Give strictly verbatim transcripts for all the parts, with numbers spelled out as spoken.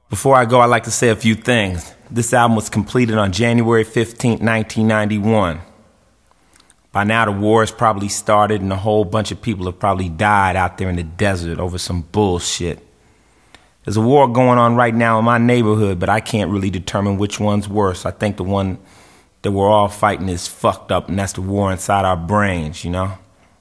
Before I go, I'd like to say a few things. This album was completed on January fifteenth, nineteen ninety-one. By now, the war has probably started and a whole bunch of people have probably died out there in the desert over some bullshit. There's a war going on right now in my neighborhood, but I can't really determine which one's worse. I think the one that we're all fighting is fucked up, and that's the war inside our brains, you know?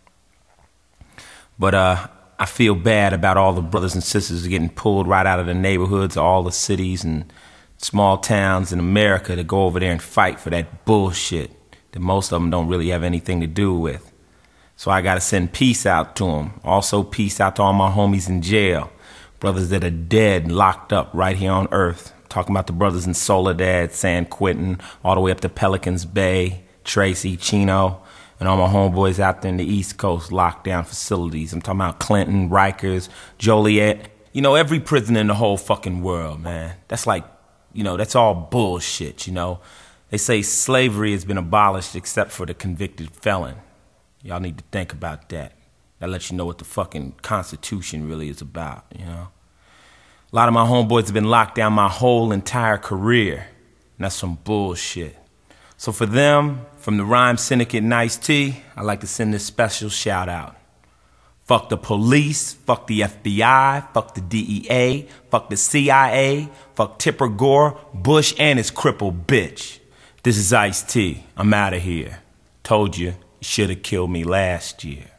But uh, I feel bad about all the brothers and sisters getting pulled right out of the neighborhoods, all the cities and small towns in America to go over there and fight for that bullshit that most of them don't really have anything to do with. So I gotta send peace out to them. Also peace out to all my homies in jail. Brothers that are dead, locked up right here on Earth. Talking about the brothers in Soledad, San Quentin, all the way up to Pelicans Bay, Tracy, Chino, and all my homeboys out there in the East Coast lockdown facilities. I'm talking about Clinton, Rikers, Joliet. You know, every prison in the whole fucking world, man. That's like, you know, that's all bullshit, you know. They say slavery has been abolished except for the convicted felon. Y'all need to think about that. That lets you know what the fucking Constitution really is about, you know. A lot of my homeboys have been locked down my whole entire career, and that's some bullshit. So for them, from the Rhyme Syndicate and Ice-T, I'd like to send this special shout out. Fuck the police, fuck the F B I, fuck the D E A, fuck the C I A, fuck Tipper Gore, Bush, and his crippled bitch. This is Ice-T. I'm out of here. Told you, you should have killed me last year.